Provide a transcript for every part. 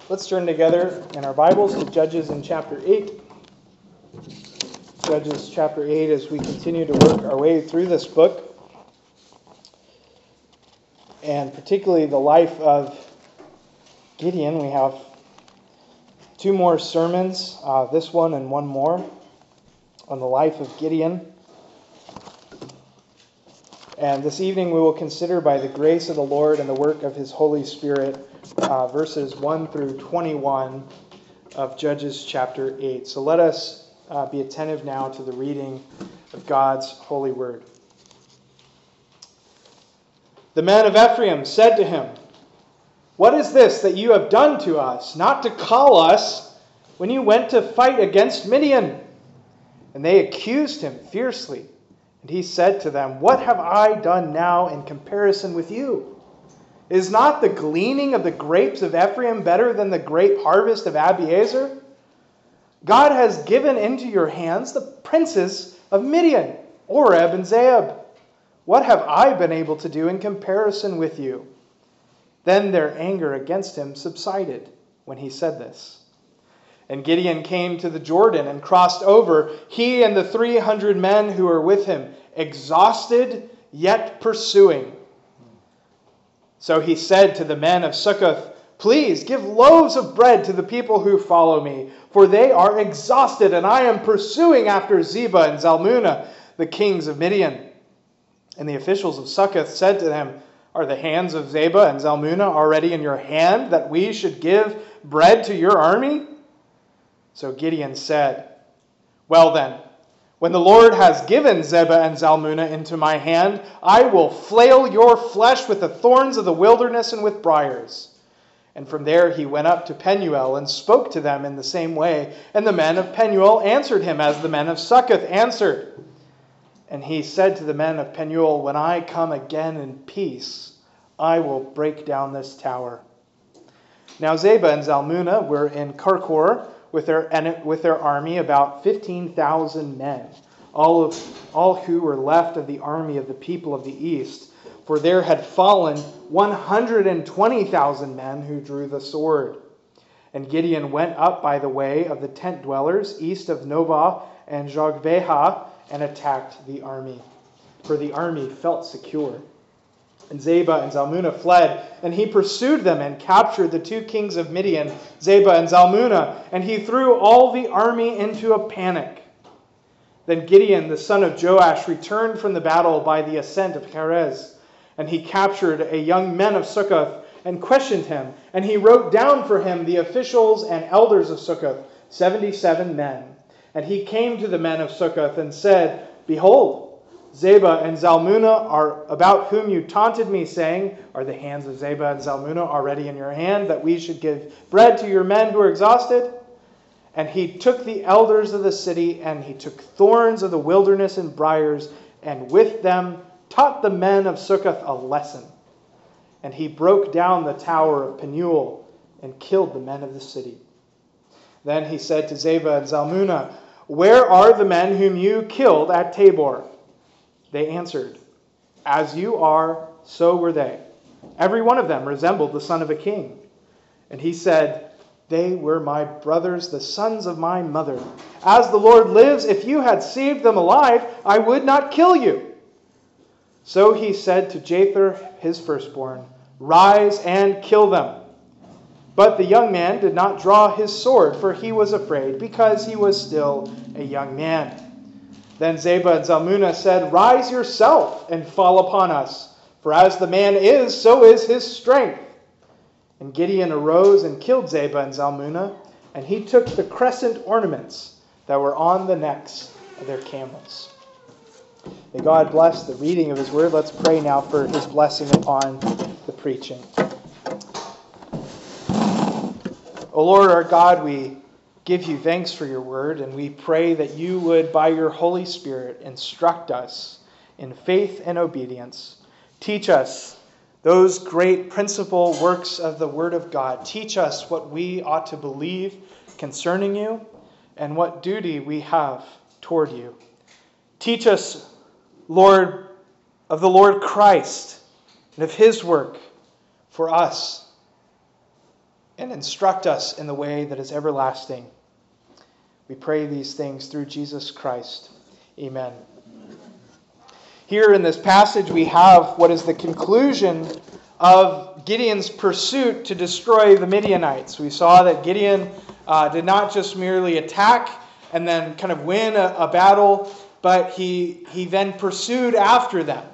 Let's turn together in our Bibles to Judges in chapter 8. Judges chapter 8 as we continue to work our way through this book. And particularly the life of Gideon. We have two more sermons, this one and one more, on the life of Gideon. And this evening we will consider by the grace of the Lord and the work of His Holy Spirit verses 1 through 21 of Judges chapter 8. So let us be attentive now to the reading of God's holy word. The men of Ephraim said to him, "What is this that you have done to us, not to call us when you went to fight against Midian?" And they accused him fiercely. And he said to them, "What have I done now in comparison with you? Is not the gleaning of the grapes of Ephraim better than the grape harvest of Abiezer? God has given into your hands the princes of Midian, Oreb and Zeeb. What have I been able to do in comparison with you?" Then their anger against him subsided when he said this. And Gideon came to the Jordan and crossed over, he and the 300 men who were with him, exhausted yet pursuing. So he said to the men of Succoth, "Please give loaves of bread to the people who follow me, for they are exhausted, and I am pursuing after Zebah and Zalmunna, the kings of Midian." And the officials of Succoth said to them, "Are the hands of Zebah and Zalmunna already in your hand, that we should give bread to your army?" So Gideon said, "Well then, when the Lord has given Zebah and Zalmunna into my hand, I will flail your flesh with the thorns of the wilderness and with briars." And from there he went up to Penuel and spoke to them in the same way. And the men of Penuel answered him as the men of Succoth answered. And he said to the men of Penuel, "When I come again in peace, I will break down this tower." Now Zebah and Zalmunna were in Karkor with their army, about 15,000 men, all who were left of the army of the people of the east. For there had fallen 120,000 men who drew the sword. And Gideon went up by the way of the tent dwellers, east of Nobah and Jogbehah, and attacked the army, for the army felt secure. And Zebah and Zalmunna fled, and he pursued them and captured the two kings of Midian, Zebah and Zalmunna, and he threw all the army into a panic. Then Gideon, the son of Joash, returned from the battle by the ascent of Heres, and he captured a young man of Succoth and questioned him, and he wrote down for him the officials and elders of Succoth, 77 men. And he came to the men of Succoth and said, "Behold, Zebah and Zalmunna are about whom you taunted me, saying, 'Are the hands of Zebah and Zalmunna already in your hand, that we should give bread to your men who are exhausted?' And he took the elders of the city, and he took thorns of the wilderness and briars, and with them taught the men of Succoth a lesson. And he broke down the tower of Penuel, and killed the men of the city. Then he said to Zebah and Zalmunna, 'Where are the men whom you killed at Tabor?' They answered, 'As you are, so were they. Every one of them resembled the son of a king.' And he said, 'They were my brothers, the sons of my mother. As the Lord lives, if you had saved them alive, I would not kill you.' So he said to Jether, his firstborn, 'Rise and kill them.' But the young man did not draw his sword, for he was afraid, because he was still a young man. Then Zebah and Zalmunna said, 'Rise yourself and fall upon us, for as the man is, so is his strength.' And Gideon arose and killed Zebah and Zalmunna, and he took the crescent ornaments that were on the necks of their camels." May God bless the reading of His word. Let's pray now for His blessing upon the preaching. O Lord our God, we give you thanks for your word, and we pray that you would, by your Holy Spirit, instruct us in faith and obedience. Teach us those great principal works of the Word of God. Teach us what we ought to believe concerning you and what duty we have toward you. Teach us, Lord, of the Lord Christ and of his work for us. and instruct us in the way that is everlasting. We pray these things through Jesus Christ. Amen. Here in this passage we have what is the conclusion of Gideon's pursuit to destroy the Midianites. We saw that Gideon did not just merely attack and then kind of win a battle, but he then pursued after them.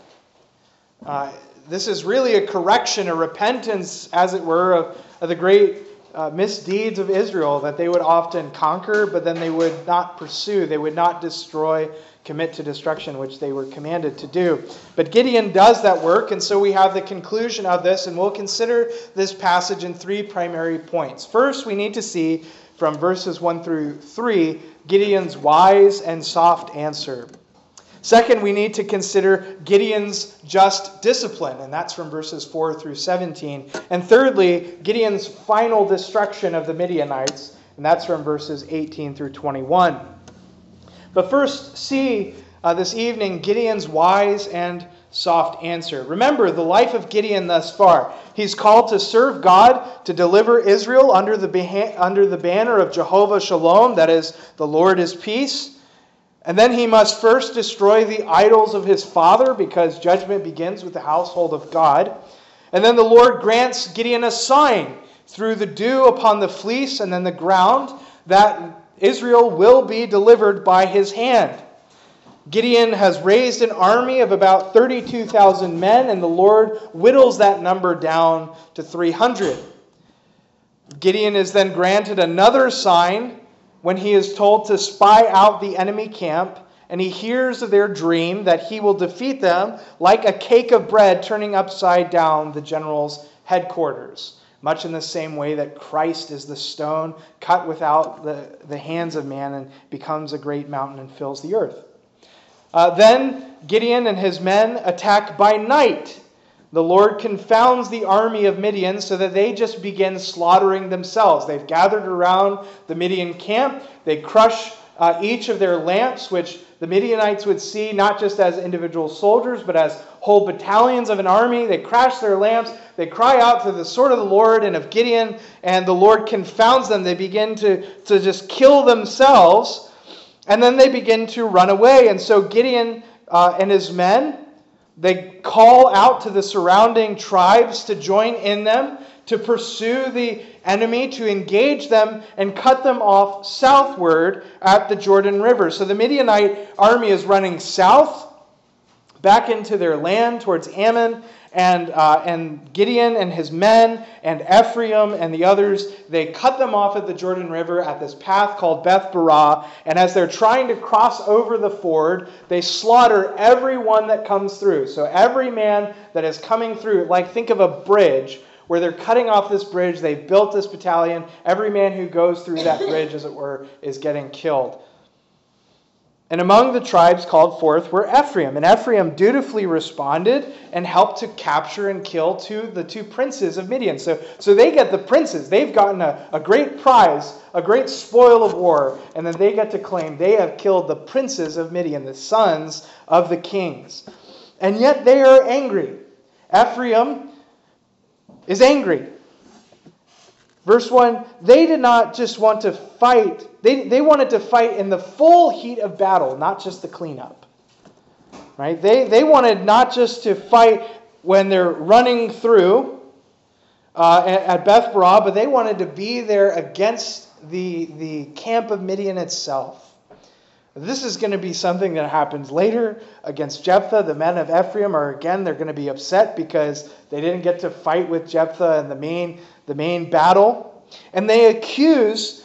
This is really a correction, a repentance, as it were, of the great misdeeds of Israel, that they would often conquer, but then they would not pursue, they would not destroy, commit to destruction, which they were commanded to do. But Gideon does that work, and so we have the conclusion of this, and we'll consider this passage in three primary points. First, we need to see from verses 1 through 3, Gideon's wise and soft answer. Second, we need to consider Gideon's just discipline, and that's from verses 4 through 17. And thirdly, Gideon's final destruction of the Midianites, and that's from verses 18 through 21. But first, see this evening Gideon's wise and soft answer. Remember the life of Gideon thus far. He's called to serve God, to deliver Israel under the banner of Jehovah Shalom, that is, the Lord is peace. And then he must first destroy the idols of his father, because judgment begins with the household of God. And then the Lord grants Gideon a sign through the dew upon the fleece and then the ground that Israel will be delivered by his hand. Gideon has raised an army of about 32,000 men, and the Lord whittles that number down to 300. Gideon is then granted another sign when he is told to spy out the enemy camp, and he hears of their dream that he will defeat them like a cake of bread turning upside down the general's headquarters. Much in the same way that Christ is the stone cut without the hands of man and becomes a great mountain and fills the earth. Then Gideon and his men attack by night. The Lord confounds the army of Midian so that they just begin slaughtering themselves. They've gathered around the Midian camp. They crush each of their lamps, which the Midianites would see not just as individual soldiers, but as whole battalions of an army. They crash their lamps. They cry out to the sword of the Lord and of Gideon, and the Lord confounds them. They begin to just kill themselves, and then they begin to run away. And so Gideon and his men, they call out to the surrounding tribes to join in them, to pursue the enemy, to engage them and cut them off southward at the Jordan River. So the Midianite army is running south, back into their land towards Ammon, and Gideon and his men and Ephraim and the others, they cut them off at the Jordan River at this path called Beth Barah. And as they're trying to cross over the ford, they slaughter everyone that comes through. So every man that is coming through, like think of a bridge where they're cutting off this bridge. They built this battalion. Every man who goes through that bridge, as it were, is getting killed. And among the tribes called forth were Ephraim. And Ephraim dutifully responded and helped to capture and kill the two princes of Midian. So they get the princes. They've gotten a great prize, a great spoil of war. And then they get to claim they have killed the princes of Midian, the sons of the kings. And yet they are angry. Ephraim is angry. Verse 1, they did not just want to fight. They wanted to fight in the full heat of battle, not just the cleanup. Right? They wanted not just to fight when they're running through at Beth Barah, but they wanted to be there against the camp of Midian itself. This is going to be something that happens later against Jephthah. The men of Ephraim they're going to be upset because they didn't get to fight with Jephthah in the main battle. And they accuse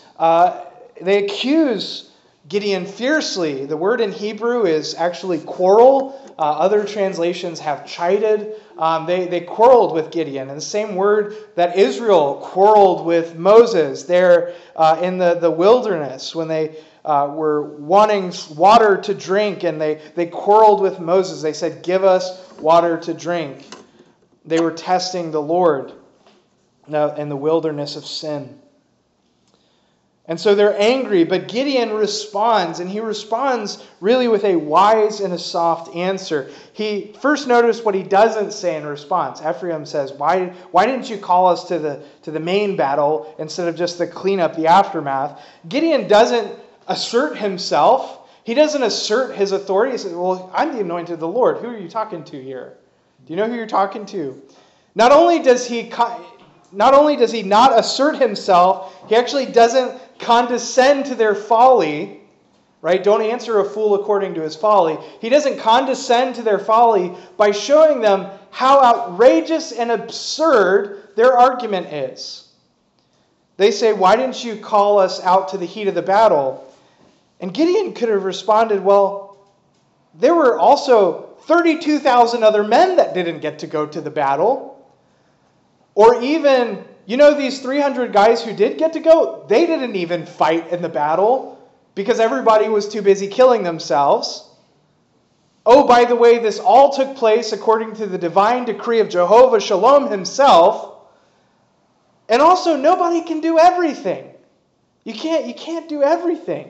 Gideon fiercely. The word in Hebrew is actually quarrel. Other translations have chided. They quarreled with Gideon. And the same word that Israel quarreled with Moses there in the wilderness when they were wanting water to drink, and they quarreled with Moses. They said, "Give us water to drink." They were testing the Lord in the wilderness of sin. And so they're angry, but Gideon responds, and he responds really with a wise and a soft answer. He first notice what he doesn't say in response. Ephraim says, why didn't you call us to the main battle instead of just the cleanup, the aftermath? Gideon doesn't assert himself. He doesn't assert his authority. He says, well, I'm the anointed of the Lord. Who are you talking to here? Do you know who you're talking to? Not only does he not assert himself, he actually doesn't condescend to their folly, right? Don't answer a fool according to his folly. He doesn't condescend to their folly by showing them how outrageous and absurd their argument is. They say, why didn't you call us out to the heat of the battle? And Gideon could have responded, well, there were also 32,000 other men that didn't get to go to the battle. Or even, these 300 guys who did get to go, they didn't even fight in the battle because everybody was too busy killing themselves. Oh, by the way, this all took place according to the divine decree of Jehovah Shalom himself. And also, nobody can do everything. You can't do everything.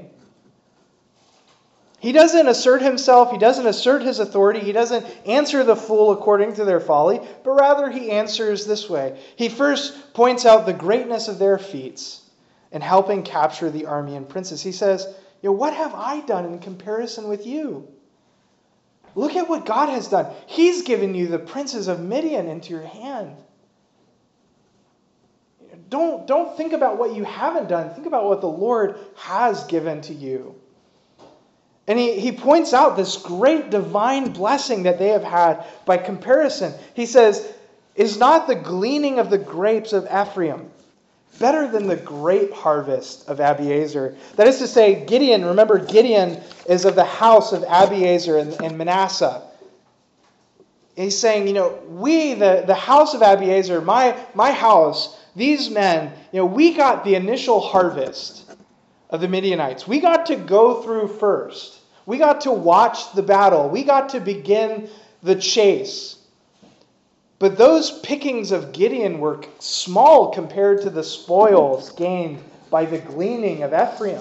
He doesn't assert himself. He doesn't assert his authority. He doesn't answer the fool according to their folly, but rather he answers this way. He first points out the greatness of their feats in helping capture the army and princes. He says, what have I done in comparison with you? Look at what God has done. He's given you the princes of Midian into your hand. Don't think about what you haven't done. Think about what the Lord has given to you. And he points out this great divine blessing that they have had by comparison. He says, is not the gleaning of the grapes of Ephraim better than the grape harvest of Abiezer? That is to say, Gideon, remember Gideon is of the house of Abiezer and Manasseh. He's saying, we, the house of Abiezer, my house, these men, we got the initial harvest of the Midianites. We got to go through first. We got to watch the battle. We got to begin the chase. But those pickings of Gideon were small compared to the spoils gained by the gleaning of Ephraim.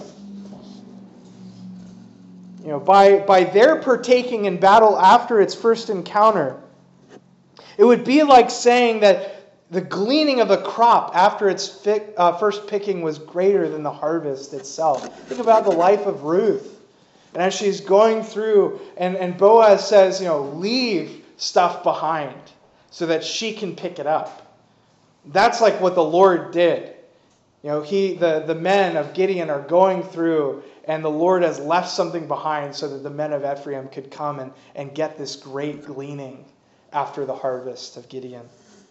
By their partaking in battle after its first encounter, it would be like saying that the gleaning of a crop after its first picking was greater than the harvest itself. Think about the life of Ruth. And as she's going through, and Boaz says, leave stuff behind so that she can pick it up. That's like what the Lord did. The men of Gideon are going through, and the Lord has left something behind so that the men of Ephraim could come and get this great gleaning after the harvest of Gideon.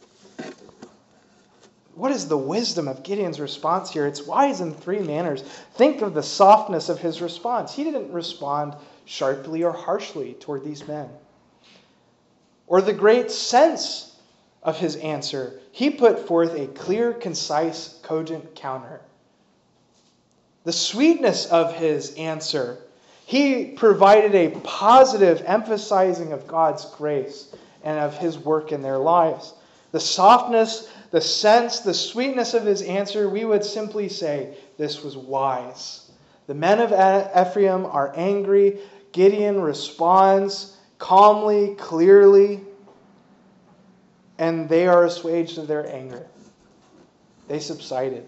What is the wisdom of Gideon's response here? It's wise in three manners. Think of the softness of his response. He didn't respond sharply or harshly toward these men. Or the great sense of his answer. He put forth a clear, concise, cogent counter. The sweetness of his answer. He provided a positive emphasizing of God's grace and of his work in their lives. The softness, the sense, the sweetness of his answer, we would simply say this was wise. The men of Ephraim are angry. Gideon responds calmly, clearly, and they are assuaged of their anger. They subsided.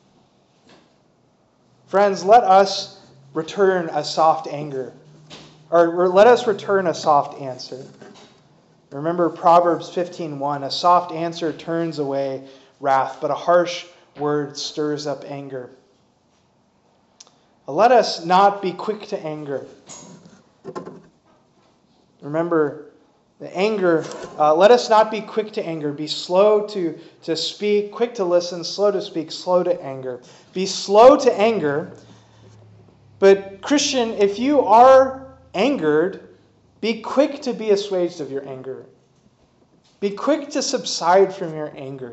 Friends, let us return a soft anger, or let us return a soft answer. Remember Proverbs 15:1, a soft answer turns away wrath, but a harsh word stirs up anger. Let us not be quick to anger. Remember, the anger, let us not be quick to anger. Be slow to speak, quick to listen, slow to speak, slow to anger. Be slow to anger. But Christian, if you are angered, be quick to be assuaged of your anger. Be quick to subside from your anger.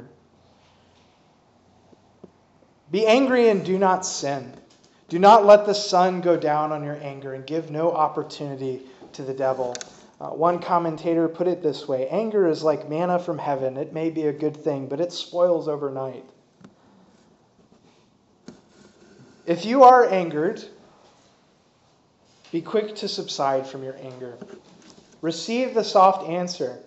Be angry and do not sin. Do not let the sun go down on your anger and give no opportunity to the devil. One commentator put it this way: anger is like manna from heaven. It may be a good thing, but it spoils overnight. If you are angered, be quick to subside from your anger. Receive the soft answer.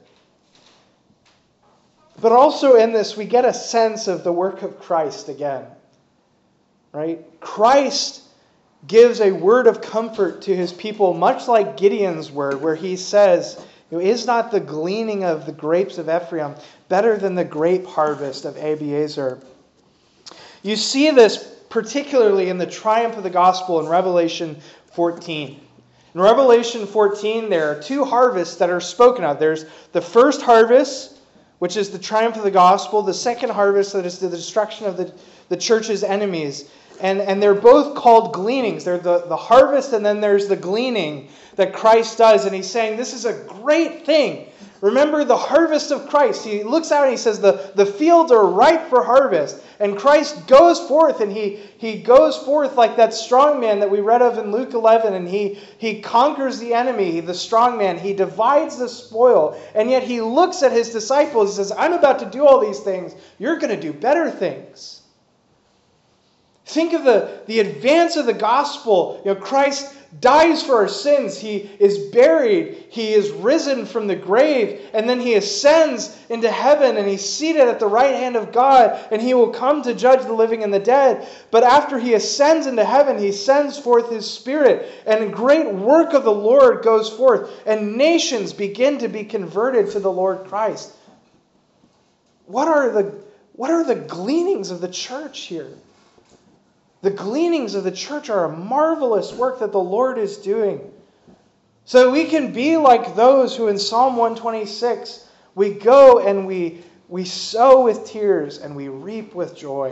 But also in this, we get a sense of the work of Christ again. Right? Christ gives a word of comfort to his people, much like Gideon's word, where he says, "Is not the gleaning of the grapes of Ephraim better than the grape harvest of Abiezer?" You see this particularly in the triumph of the gospel in Revelation 14. In Revelation 14, there are two harvests that are spoken of. There's the first harvest, which is the triumph of the gospel. The second harvest, that is the destruction of the church's enemies. And they're both called gleanings. They're the harvest, and then there's the gleaning that Christ does. And he's saying, this is a great thing. Remember the harvest of Christ. He looks out and he says, the fields are ripe for harvest. And Christ goes forth, and he goes forth like that strong man that we read of in Luke 11. And he conquers the enemy, the strong man. He divides the spoil. And yet he looks at his disciples and says, I'm about to do all these things. You're going to do better things. Think of the advance of the gospel. Christ dies for our sins. He is buried. He is risen from the grave. And then he ascends into heaven, and he's seated at the right hand of God, and he will come to judge the living and the dead. But after he ascends into heaven, he sends forth his Spirit, and a great work of the Lord goes forth, and nations begin to be converted to the Lord Christ. What are the gleanings of the church here? The gleanings of the church are a marvelous work that the Lord is doing. So we can be like those who in Psalm 126, we go and we sow with tears and we reap with joy.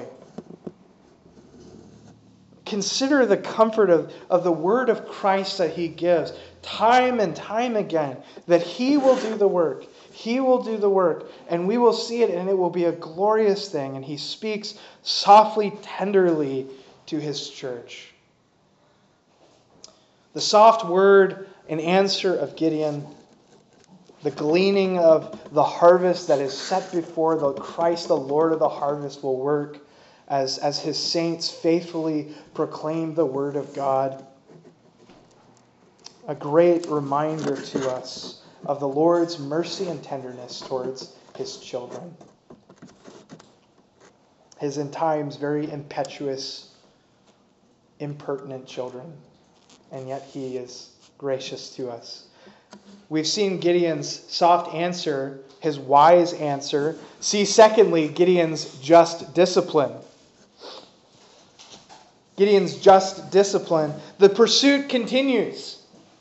Consider the comfort of the word of Christ that he gives time and time again, that he will do the work. He will do the work, and we will see it, and it will be a glorious thing. And he speaks softly, tenderly to his church. The soft word in answer of Gideon, the gleaning of the harvest that is set before the Christ, the Lord of the harvest, will work as his saints faithfully proclaim the word of God. A great reminder to us of the Lord's mercy and tenderness towards his children. His in times very impetuous, impertinent children, and yet he is gracious to us. We've seen Gideon's soft answer, his wise answer. See, secondly, Gideon's just discipline. Gideon's just discipline. The pursuit continues.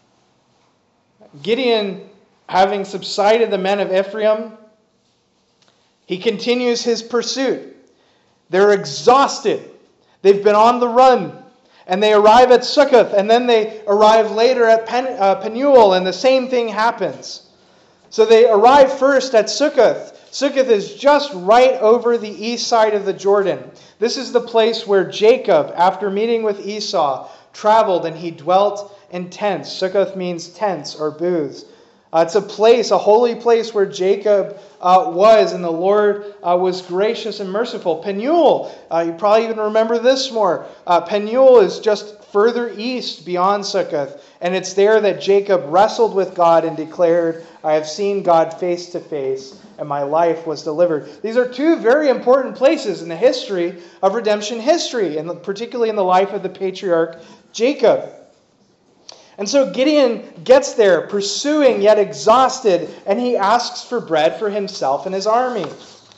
Gideon, having subsided the men of Ephraim, he continues his pursuit. They're exhausted. They've been on the run. And they arrive at Succoth, and then they arrive later at Penuel, and the same thing happens. So they arrive first at Succoth. Succoth is just right over the east side of the Jordan. This is the place where Jacob, after meeting with Esau, traveled, and he dwelt in tents. Succoth means tents or booths. It's a place, a holy place where Jacob was, and the Lord was gracious and merciful. Penuel, you probably even remember this more. Penuel is just further east beyond Succoth, and it's there that Jacob wrestled with God and declared, I have seen God face to face, and my life was delivered. These are two very important places in the history of redemption history, and particularly in the life of the patriarch Jacob. And so Gideon gets there, pursuing yet exhausted, and he asks for bread for himself and his army.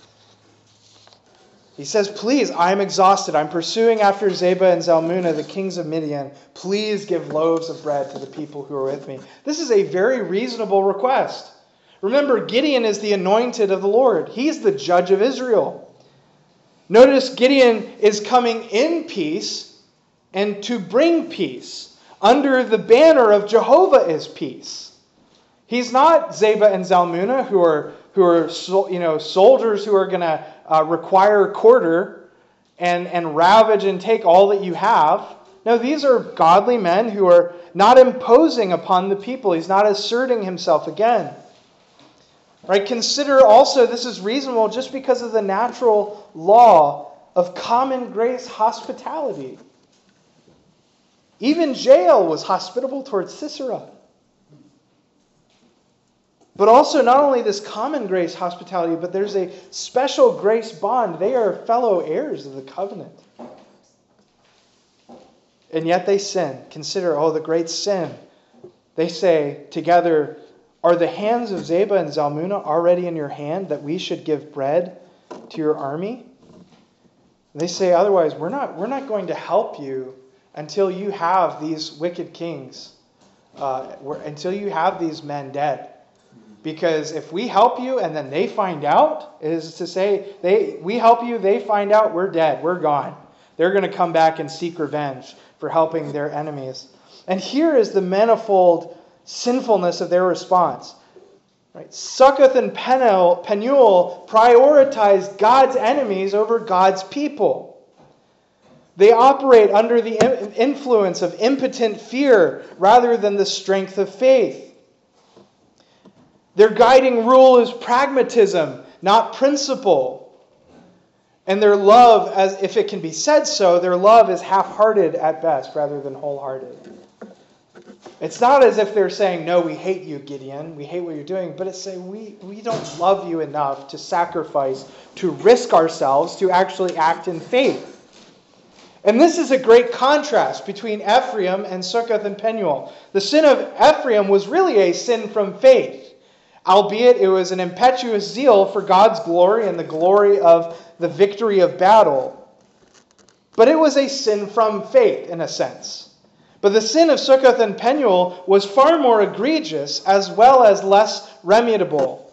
He says, please, I'm exhausted. I'm pursuing after Zebah and Zalmunna, the kings of Midian. Please give loaves of bread to the people who are with me. This is a very reasonable request. Remember, Gideon is the anointed of the Lord. He's the judge of Israel. Notice Gideon is coming in peace and to bring peace. Under the banner of Jehovah is peace. He's not Zebah and Zalmunna, who are soldiers who are going to require quarter and ravage and take all that you have. No, these are godly men who are not imposing upon the people. He's not asserting himself again. Right? Consider also this is reasonable just because of the natural law of common grace hospitality. Even Jael was hospitable towards Sisera. But also not only this common grace hospitality, but there's a special grace bond. They are fellow heirs of the covenant. And yet they sin. Consider, the great sin. They say together, are the hands of Zebah and Zalmunna already in your hand that we should give bread to your army? And they say otherwise, we're not going to help you until you have these wicked kings, until you have these men dead. Because if we help you and then they find out, is to say, we help you, they find out, we're dead, we're gone. They're going to come back and seek revenge for helping their enemies. And here is the manifold sinfulness of their response. Right? Succoth and Penuel prioritized God's enemies over God's people. They operate under the influence of impotent fear rather than the strength of faith. Their guiding rule is pragmatism, not principle. And their love, as if it can be said so, their love is half-hearted at best rather than wholehearted. It's not as if they're saying, no, we hate you, Gideon, we hate what you're doing, but it's saying we don't love you enough to sacrifice, to risk ourselves, to actually act in faith. And this is a great contrast between Ephraim and Succoth and Penuel. The sin of Ephraim was really a sin from faith. Albeit it was an impetuous zeal for God's glory and the glory of the victory of battle. But it was a sin from faith, in a sense. But the sin of Succoth and Penuel was far more egregious as well as less remediable.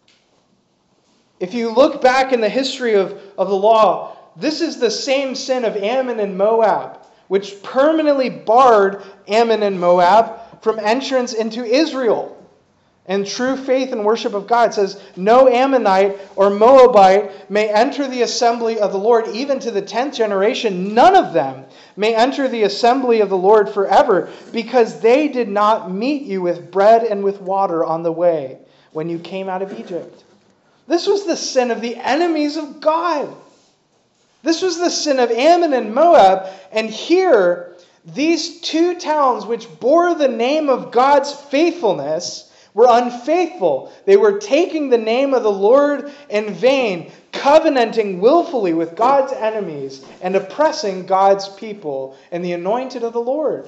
If you look back in the history of the law, this is the same sin of Ammon and Moab, which permanently barred Ammon and Moab from entrance into Israel. And true faith and worship of God says, no Ammonite or Moabite may enter the assembly of the Lord, even to the 10th generation. None of them may enter the assembly of the Lord forever, because they did not meet you with bread and with water on the way when you came out of Egypt. This was the sin of the enemies of God. This was the sin of Ammon and Moab. And here, these two towns which bore the name of God's faithfulness were unfaithful. They were taking the name of the Lord in vain, covenanting willfully with God's enemies and oppressing God's people and the anointed of the Lord.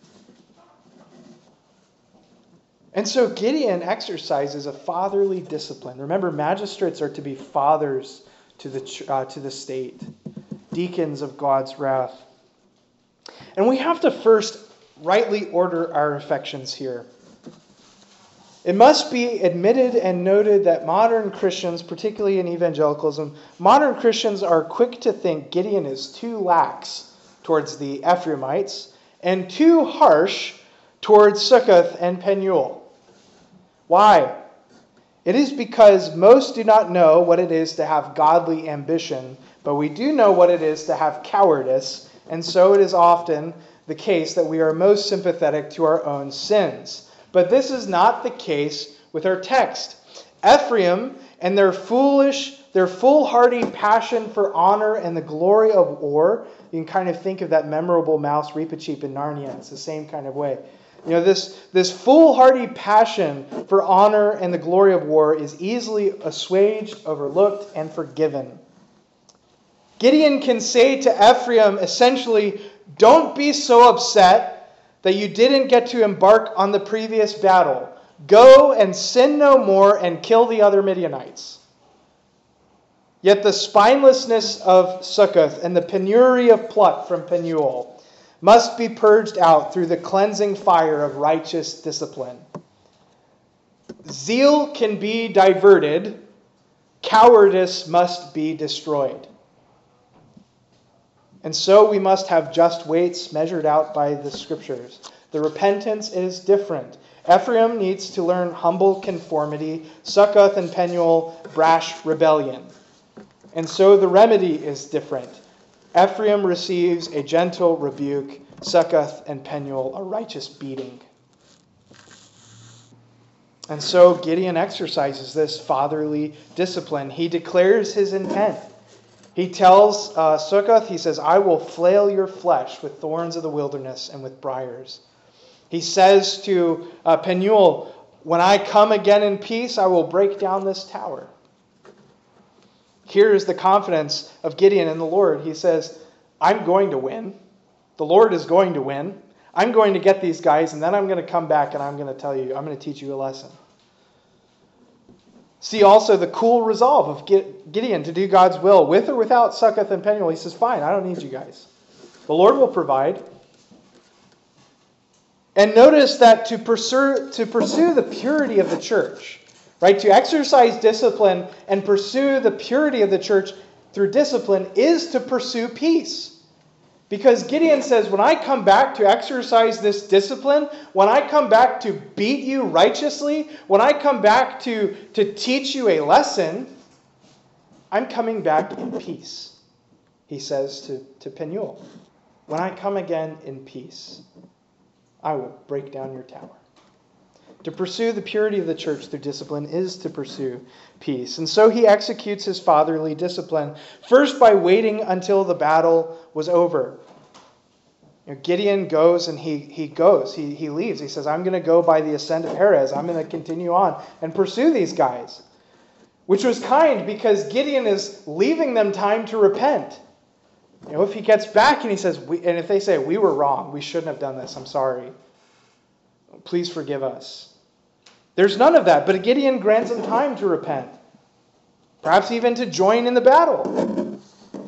And so Gideon exercises a fatherly discipline. Remember, magistrates are to be fathers to the state, deacons of God's wrath. And we have to first rightly order our affections here. It must be admitted and noted that modern Christians, particularly in evangelicalism, modern Christians are quick to think Gideon is too lax towards the Ephraimites and too harsh towards Succoth and Penuel. Why? It is because most do not know what it is to have godly ambition, but we do know what it is to have cowardice, and so it is often the case that we are most sympathetic to our own sins. But this is not the case with our text. Ephraim and their foolhardy passion for honor and the glory of war, you can kind of think of that memorable mouse Reepicheep in Narnia. It's the same kind of way. You know, this foolhardy passion for honor and the glory of war is easily assuaged, overlooked, and forgiven. Gideon can say to Ephraim, essentially, don't be so upset that you didn't get to embark on the previous battle. Go and sin no more and kill the other Midianites. Yet the spinelessness of Succoth and the penury of pluck from Penuel must be purged out through the cleansing fire of righteous discipline. Zeal can be diverted. Cowardice must be destroyed. And so we must have just weights measured out by the Scriptures. The repentance is different. Ephraim needs to learn humble conformity. Succoth and Penuel, brash rebellion. And so the remedy is different. Ephraim receives a gentle rebuke. Succoth and Penuel, a righteous beating. And so Gideon exercises this fatherly discipline. He declares his intent. He tells Sukkoth, he says, I will flail your flesh with thorns of the wilderness and with briars. He says to Penuel, when I come again in peace, I will break down this tower. Here is the confidence of Gideon in the Lord. He says, I'm going to win. The Lord is going to win. I'm going to get these guys, and then I'm going to come back and I'm going to tell you, I'm going to teach you a lesson. See also the cool resolve of Gideon to do God's will with or without Sukkoth and Penuel. He says, fine, I don't need you guys. The Lord will provide. And notice that to pursue the purity of the church, right? To exercise discipline and pursue the purity of the church through discipline is to pursue peace. Because Gideon says, when I come back to exercise this discipline, when I come back to beat you righteously, when I come back to teach you a lesson, I'm coming back in peace, he says to Penuel. When I come again in peace, I will break down your tower. To pursue the purity of the church through discipline is to pursue peace. And so he executes his fatherly discipline, first by waiting until the battle was over. Gideon goes and he goes. He leaves. He says, I'm going to go by the ascent of Heres. I'm going to continue on and pursue these guys. Which was kind because Gideon is leaving them time to repent. If he gets back and he says, and if they say, we were wrong, we shouldn't have done this, I'm sorry, please forgive us. There's none of that, but Gideon grants them time to repent. Perhaps even to join in the battle.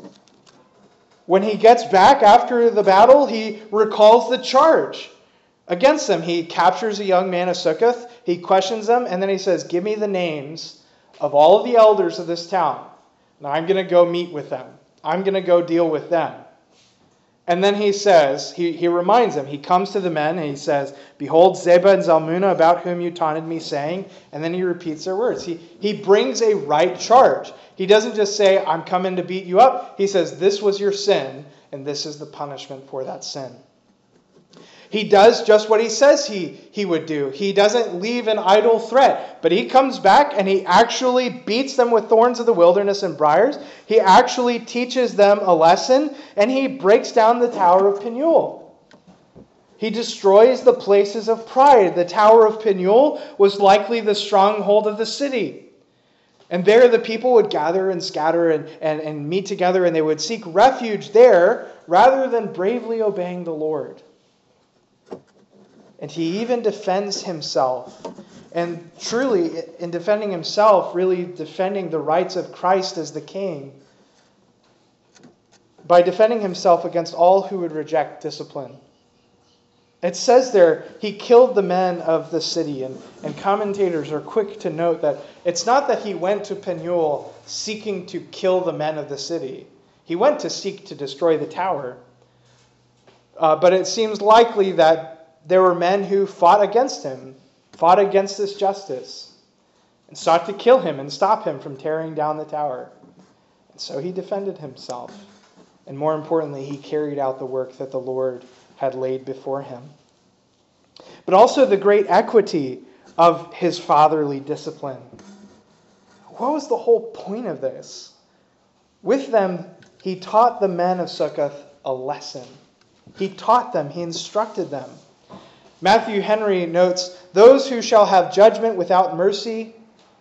When he gets back after the battle, he recalls the charge against them. He captures a young man of Sukkoth, he questions them, and then he says, give me the names of all of the elders of this town. Now I'm going to go meet with them. I'm going to go deal with them. And then he says, he reminds them, he comes to the men and he says, behold, Zebah and Zalmunna, about whom you taunted me, saying, and then he repeats their words. He brings a right charge. He doesn't just say, I'm coming to beat you up. He says, this was your sin, and this is the punishment for that sin. He does just what he says he would do. He doesn't leave an idle threat, but he comes back and he actually beats them with thorns of the wilderness and briars. He actually teaches them a lesson, and he breaks down the Tower of Penuel. He destroys the places of pride. The Tower of Penuel was likely the stronghold of the city. And there the people would gather and scatter and meet together, and they would seek refuge there rather than bravely obeying the Lord. And he even defends himself. And truly, in defending himself, really defending the rights of Christ as the king, by defending himself against all who would reject discipline. It says there, he killed the men of the city. And commentators are quick to note that it's not that he went to Penuel seeking to kill the men of the city. He went to seek to destroy the tower. But it seems likely that there were men who fought against him, fought against this justice, and sought to kill him and stop him from tearing down the tower. And so he defended himself. And more importantly, he carried out the work that the Lord had laid before him. But also the great equity of his fatherly discipline. What was the whole point of this? With them, he taught the men of Sukkoth a lesson. He taught them, he instructed them. Matthew Henry notes, those who shall have judgment without mercy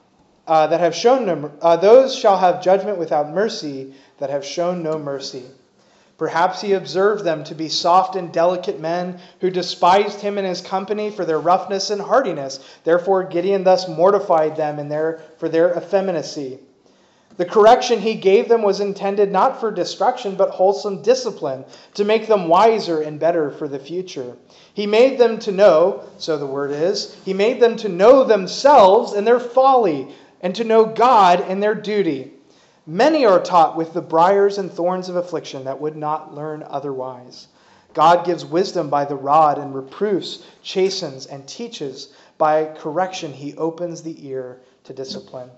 those shall have judgment without mercy that have shown no mercy. Perhaps he observed them to be soft and delicate men who despised him and his company for their roughness and hardiness. Therefore Gideon thus mortified them for their effeminacy. The correction he gave them was intended not for destruction, but wholesome discipline, to make them wiser and better for the future. He made them to know, so the word is, he made them to know themselves and their folly, and to know God and their duty. Many are taught with the briars and thorns of affliction that would not learn otherwise. God gives wisdom by the rod, and reproofs, chastens, and teaches. By correction he opens the ear to discipline.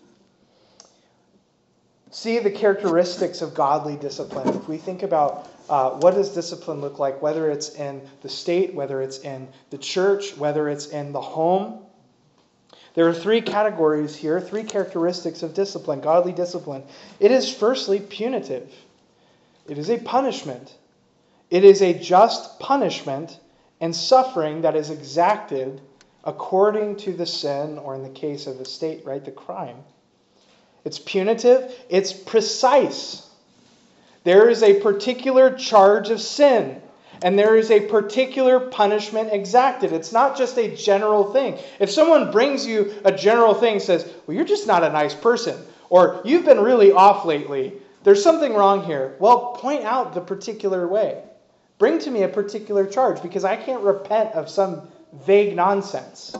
See the characteristics of godly discipline. If we think about what does discipline look like, whether it's in the state, whether it's in the church, whether it's in the home, There are three categories here, three characteristics of discipline, godly discipline. It is firstly punitive. It is a punishment. It is a just punishment and suffering that is exacted according to the sin, or in the case of the state, right, the crime. It's punitive. It's precise. There is a particular charge of sin, and there is a particular punishment exacted. It's not just a general thing. If someone brings you a general thing and says, well, you're just not a nice person, or you've been really off lately, there's something wrong here. Well, point out the particular way. Bring to me a particular charge, because I can't repent of some vague nonsense.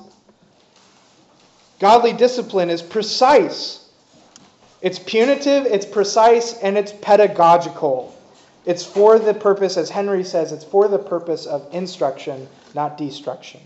Godly discipline is precise. It's punitive, it's precise, and it's pedagogical. It's for the purpose, as Henry says, it's for the purpose of instruction, not destruction.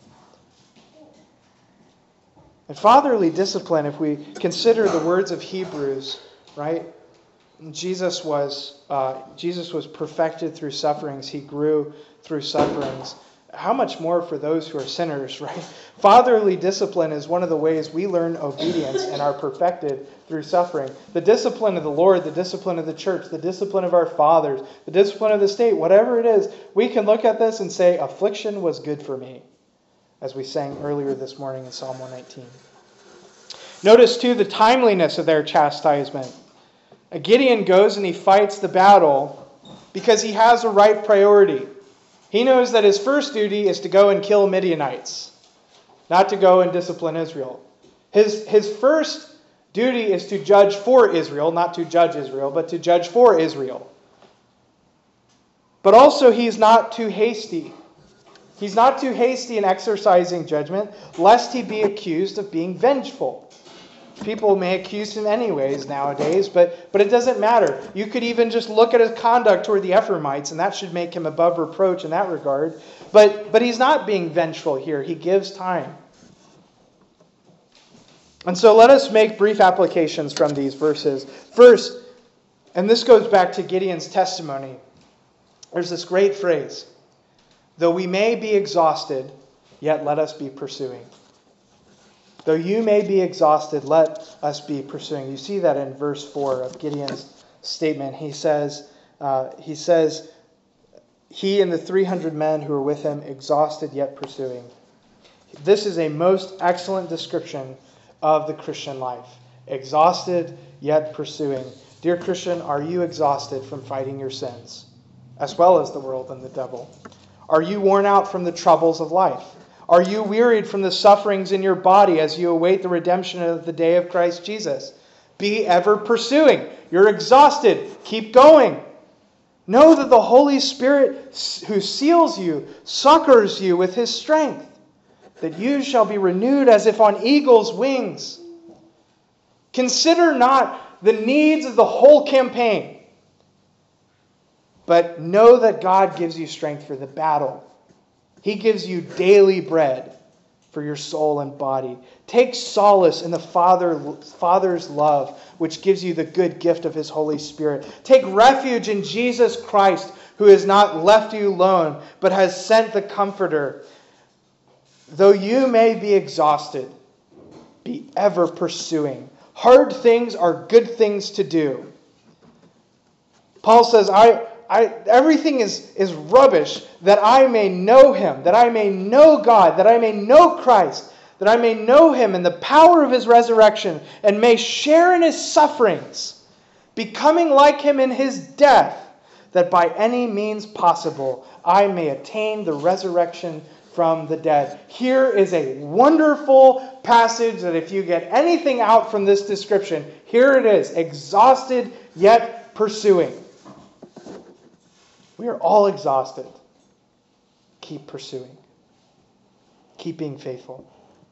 And fatherly discipline, if we consider the words of Hebrews, right? Jesus was perfected through sufferings. He grew through sufferings. How much more for those who are sinners, right? Fatherly discipline is one of the ways we learn obedience and are perfected through suffering. The discipline of the Lord, the discipline of the church, the discipline of our fathers, the discipline of the state, whatever it is, we can look at this and say, affliction was good for me, as we sang earlier this morning in Psalm 119. Notice, too, the timeliness of their chastisement. Gideon goes and he fights the battle because he has a right priority. He knows that his first duty is to go and kill Midianites, not to go and discipline Israel. His first duty is to judge for Israel, not to judge Israel, but to judge for Israel. But also he's not too hasty. He's not too hasty in exercising judgment, lest he be accused of being vengeful. People may accuse him anyways nowadays, but it doesn't matter. You could even just look at his conduct toward the Ephraimites, and that should make him above reproach in that regard. But he's not being vengeful here. He gives time. And so let us make brief applications from these verses. First, and this goes back to Gideon's testimony, there's this great phrase, though we may be exhausted, yet let us be pursuing. Though you may be exhausted, let us be pursuing. You see that in verse 4 of Gideon's statement. He says, he and the 300 men who were with him, exhausted yet pursuing. This is a most excellent description of the Christian life. Exhausted yet pursuing. Dear Christian, are you exhausted from fighting your sins, as well as the world and the devil? Are you worn out from the troubles of life? Are you wearied from the sufferings in your body as you await the redemption of the day of Christ Jesus? Be ever pursuing. You're exhausted. Keep going. Know that the Holy Spirit who seals you succors you with His strength, that you shall be renewed as if on eagle's wings. Consider not the needs of the whole campaign, but know that God gives you strength for the battle. He gives you daily bread for your soul and body. Take solace in the Father's love, which gives you the good gift of His Holy Spirit. Take refuge in Jesus Christ, who has not left you alone, but has sent the Comforter. Though you may be exhausted, be ever pursuing. Hard things are good things to do. Paul says, everything is rubbish, that I may know Him, that I may know God, that I may know Christ, that I may know Him in the power of His resurrection, and may share in His sufferings, becoming like Him in His death, that by any means possible I may attain the resurrection from the dead. Here is a wonderful passage that if you get anything out from this description, here it is, exhausted yet pursuing. We are all exhausted. Keep pursuing. Keep being faithful.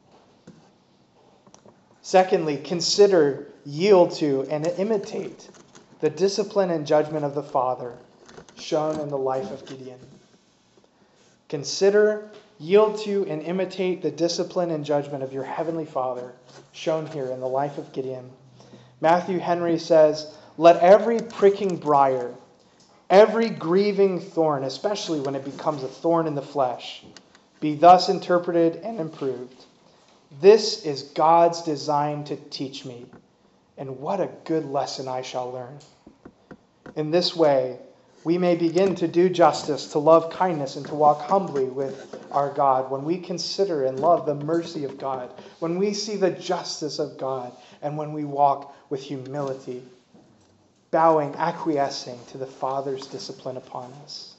Secondly, consider, yield to, and imitate the discipline and judgment of the Father shown in the life of Gideon. Consider, yield to, and imitate the discipline and judgment of your Heavenly Father shown here in the life of Gideon. Matthew Henry says, let every pricking briar, every grieving thorn, especially when it becomes a thorn in the flesh, be thus interpreted and improved. This is God's design to teach me, and what a good lesson I shall learn. In this way, we may begin to do justice, to love kindness, and to walk humbly with our God. When we consider and love the mercy of God, when we see the justice of God, and when we walk with humility, bowing, acquiescing to the Father's discipline upon us.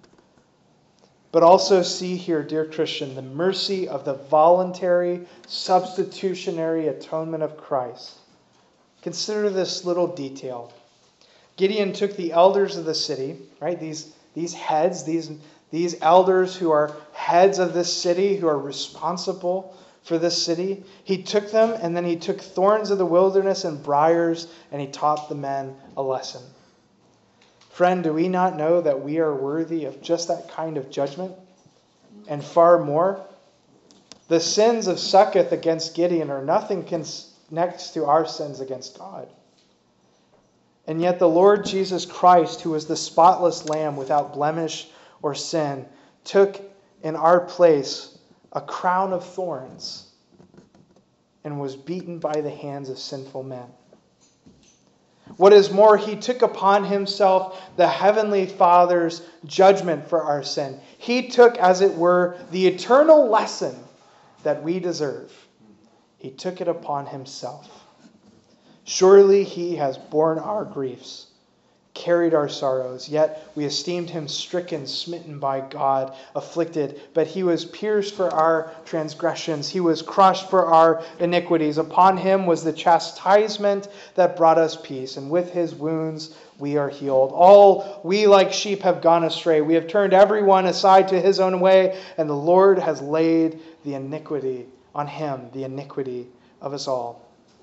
But also see here, dear Christian, the mercy of the voluntary, substitutionary atonement of Christ. Consider this little detail. Gideon took the elders of the city, right? These heads, these elders who are heads of this city, who are responsible for this city. He took them, and then he took thorns of the wilderness and briars, and he taught the men a lesson. Friend, do we not know that we are worthy of just that kind of judgment? And far more? The sins of Succoth against Gideon are nothing next to our sins against God. And yet the Lord Jesus Christ, who was the spotless Lamb without blemish or sin, took in our place a crown of thorns and was beaten by the hands of sinful men. What is more, he took upon himself the heavenly Father's judgment for our sin. He took, as it were, the eternal lesson that we deserve. He took it upon himself. Surely he has borne our griefs, carried our sorrows, yet we esteemed him stricken, smitten by God, afflicted. But he was pierced for our transgressions. He was crushed for our iniquities. Upon him was the chastisement that brought us peace, and with his wounds we are healed. All we like sheep have gone astray. We have turned everyone aside to his own way, and the Lord has laid the iniquity on him, the iniquity of us all.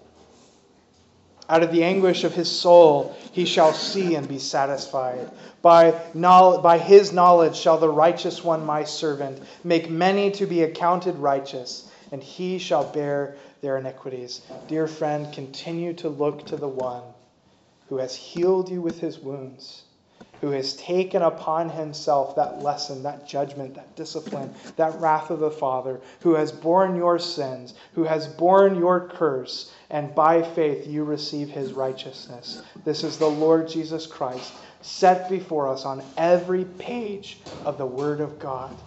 Out of the anguish of his soul he shall see and be satisfied. By his knowledge shall the righteous one, my servant, make many to be accounted righteous, and he shall bear their iniquities. Dear friend, continue to look to the one who has healed you with his wounds, who has taken upon himself that lesson, that judgment, that discipline, that wrath of the Father, who has borne your sins, who has borne your curse, and by faith you receive his righteousness. This is the Lord Jesus Christ, set before us on every page of the Word of God.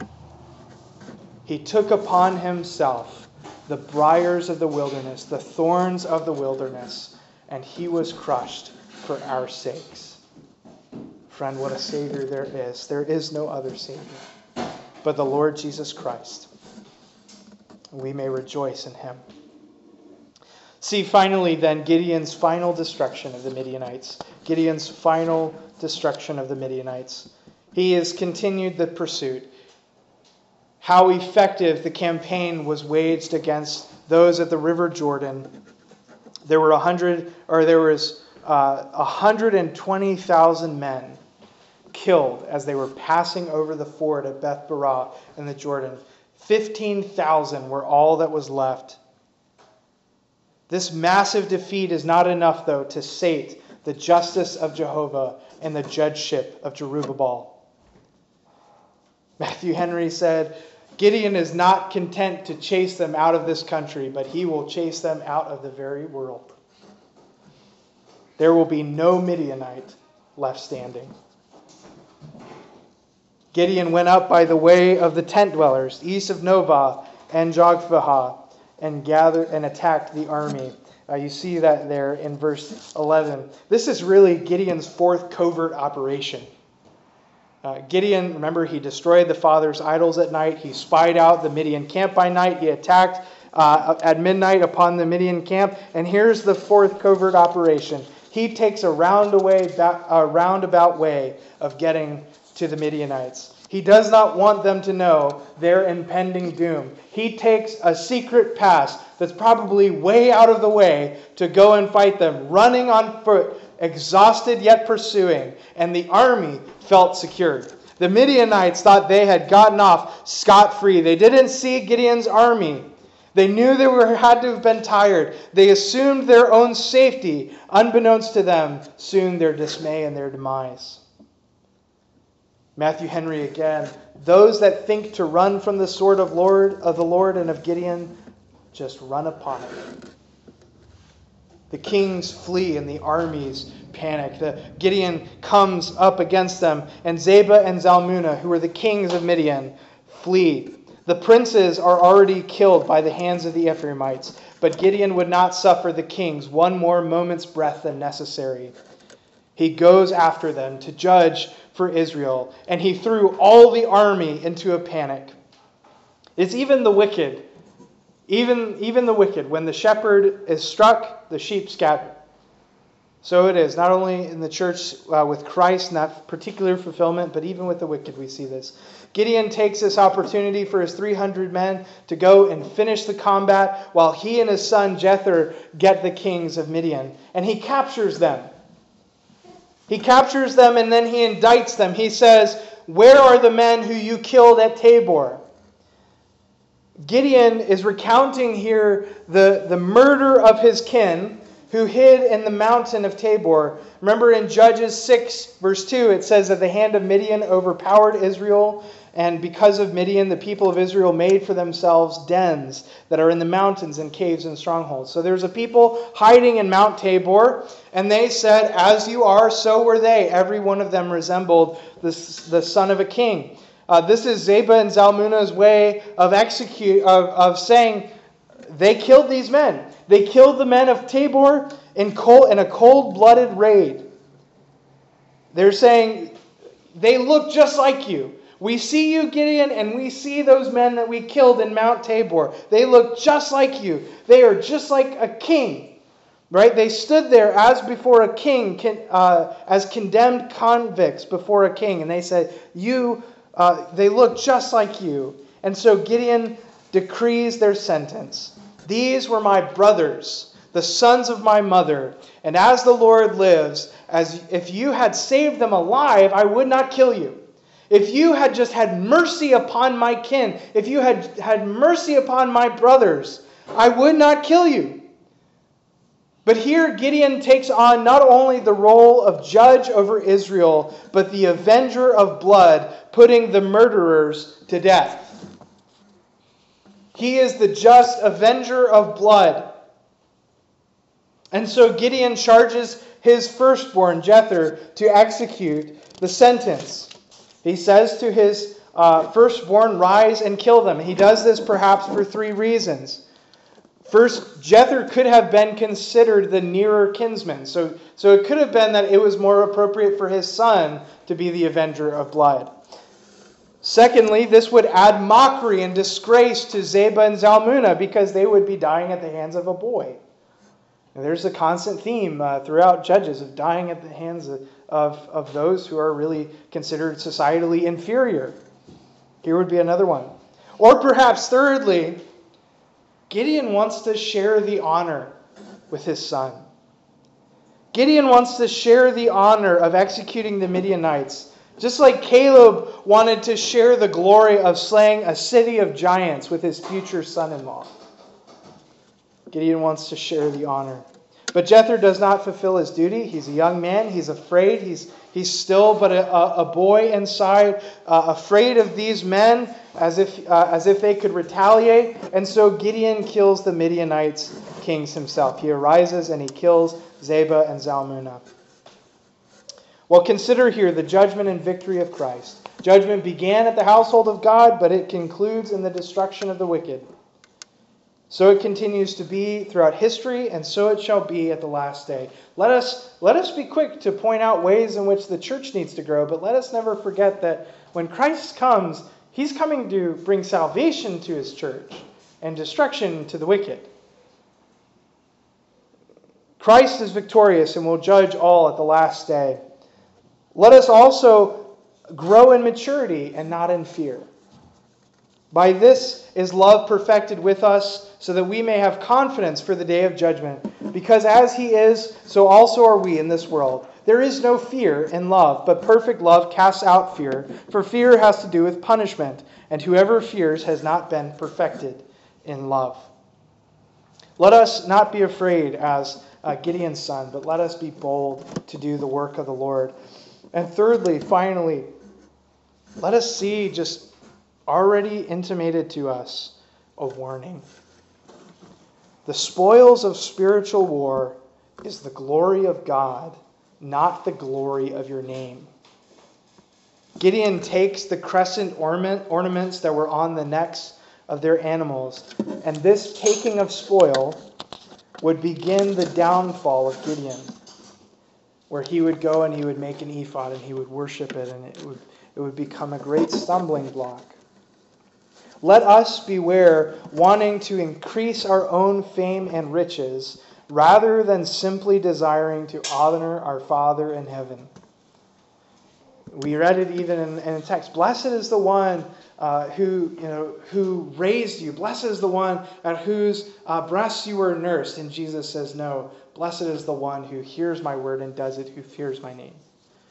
He took upon himself the briars of the wilderness, the thorns of the wilderness, and he was crushed for our sakes. Friend, what a Savior there is. There is no other Savior but the Lord Jesus Christ. We may rejoice in him. See, finally, then, Gideon's final destruction of the Midianites. Gideon's final destruction of the Midianites. He has continued the pursuit. How effective the campaign was waged against those at the River Jordan. There was 120,000 men killed as they were passing over the ford at Beth Barah in the Jordan. 15,000 were all that was left. This massive defeat is not enough, though, to sate the justice of Jehovah and the judgeship of Jerubbaal. Matthew Henry said, Gideon is not content to chase them out of this country, but he will chase them out of the very world. There will be no Midianite left standing. Gideon went up by the way of the tent dwellers, east of Novah and Jogbehah, and attacked the army. You see that there in verse 11. This is really Gideon's fourth covert operation. Gideon, remember, he destroyed the father's idols at night. He spied out the Midian camp by night. He attacked at midnight upon the Midian camp. And here's the fourth covert operation. He takes a roundabout way of getting to the Midianites. He does not want them to know their impending doom. He takes a secret pass that's probably way out of the way to go and fight them, running on foot, exhausted yet pursuing, and the army felt secured. The Midianites thought they had gotten off scot-free. They didn't see Gideon's army. They knew they had to have been tired. They assumed their own safety. Unbeknownst to them, soon their dismay and their demise. Matthew Henry again, those that think to run from the sword of the Lord and of Gideon just run upon it. The kings flee and the armies panic. Gideon comes up against them, and Zebah and Zalmunna, who were the kings of Midian, flee. The princes are already killed by the hands of the Ephraimites, but Gideon would not suffer the kings one more moment's breath than necessary. He goes after them to judge for Israel, and he threw all the army into a panic. It's even the wicked. Even the wicked. When the shepherd is struck, the sheep scatter. So it is, not only in the church with Christ, not particular fulfillment, but even with the wicked we see this. Gideon takes this opportunity for his 300 men to go and finish the combat while he and his son Jether get the kings of Midian. And he captures them. He captures them and then he indicts them. He says, "Where are the men who you killed at Tabor?" Gideon is recounting here the murder of his kin who hid in the mountain of Tabor. Remember in Judges 6 verse 2 it says that the hand of Midian overpowered Israel, and because of Midian the people of Israel made for themselves dens that are in the mountains and caves and strongholds. So there's a people hiding in Mount Tabor, and they said, "As you are, so were they." Every one of them resembled the son of a king. This is Zebah and Zalmunna's way of saying they killed these men. They killed the men of Tabor in a cold-blooded raid. They're saying, they look just like you. We see you, Gideon, and we see those men that we killed in Mount Tabor. They look just like you. They are just like a king. Right? They stood there as before a king, as condemned convicts before a king. And they said, they look just like you. And so Gideon decrees their sentence. "These were my brothers, the sons of my mother. And as the Lord lives, as if you had saved them alive, I would not kill you. If you had just had mercy upon my kin, if you had had mercy upon my brothers, I would not kill you." But here Gideon takes on not only the role of judge over Israel, but the avenger of blood, putting the murderers to death. He is the just avenger of blood. And so Gideon charges his firstborn, Jether, to execute the sentence. He says to his firstborn, "Rise and kill them." He does this perhaps for 3 reasons. First, Jether could have been considered the nearer kinsman. So it could have been that it was more appropriate for his son to be the avenger of blood. Secondly, this would add mockery and disgrace to Zebah and Zalmunna because they would be dying at the hands of a boy. And there's a constant theme throughout Judges of dying at the hands of those who are really considered societally inferior. Here would be another one. Or perhaps thirdly, Gideon wants to share the honor with his son. Gideon wants to share the honor of executing the Midianites, just like Caleb wanted to share the glory of slaying a city of giants with his future son-in-law. Gideon wants to share the honor. But Jether does not fulfill his duty. He's a young man. He's afraid. He's still but a boy inside, afraid of these men as if they could retaliate. And so Gideon kills the Midianites' kings himself. He arises and he kills Zebah and Zalmunna. Well, consider here the judgment and victory of Christ. Judgment began at the household of God, but it concludes in the destruction of the wicked. So it continues to be throughout history, and so it shall be at the last day. Let us be quick to point out ways in which the church needs to grow, but let us never forget that when Christ comes, he's coming to bring salvation to his church and destruction to the wicked. Christ is victorious and will judge all at the last day. Let us also grow in maturity and not in fear. By this is love perfected with us, so that we may have confidence for the day of judgment. Because as he is, so also are we in this world. There is no fear in love, but perfect love casts out fear. For fear has to do with punishment, and whoever fears has not been perfected in love. Let us not be afraid as Gideon's son, but let us be bold to do the work of the Lord. And thirdly, finally, let us see just already intimated to us a warning. The spoils of spiritual war is the glory of God, not the glory of your name. Gideon takes the crescent ornaments that were on the necks of their animals, and this taking of spoil would begin the downfall of Gideon, where he would go and he would make an ephod and he would worship it, and it would become a great stumbling block. Let us beware wanting to increase our own fame and riches rather than simply desiring to honor our Father in heaven. We read it even in the text. Blessed is the one who raised you. Blessed is the one at whose breasts you were nursed. And Jesus says, no, blessed is the one who hears my word and does it, who fears my name.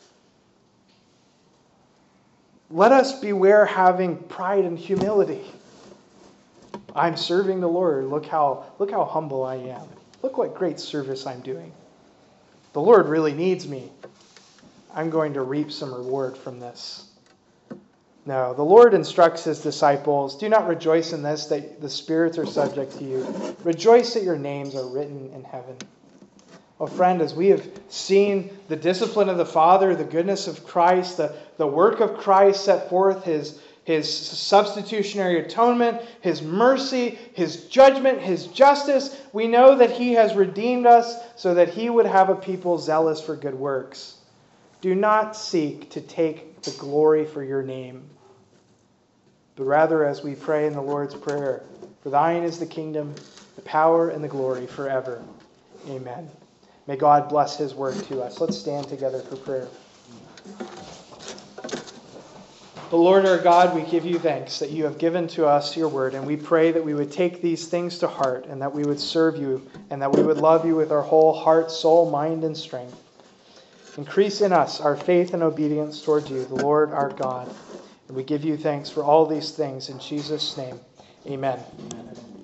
Let us beware having pride and humility. I'm serving the Lord. Look how humble I am. Look what great service I'm doing. The Lord really needs me. I'm going to reap some reward from this. No, the Lord instructs his disciples, do not rejoice in this, that the spirits are subject to you. Rejoice that your names are written in heaven. Oh, friend, as we have seen the discipline of the Father, the goodness of Christ, the work of Christ set forth, his substitutionary atonement, his mercy, his judgment, his justice, we know that he has redeemed us so that he would have a people zealous for good works. Do not seek to take the glory for your name, but rather, as we pray in the Lord's Prayer, for thine is the kingdom, the power, and the glory forever. Amen. May God bless his word to us. Let's stand together for prayer. The Lord our God, we give you thanks that you have given to us your word, and we pray that we would take these things to heart, and that we would serve you, and that we would love you with our whole heart, soul, mind, and strength. Increase in us our faith and obedience toward you, the Lord our God. And we give you thanks for all these things in Jesus' name. Amen.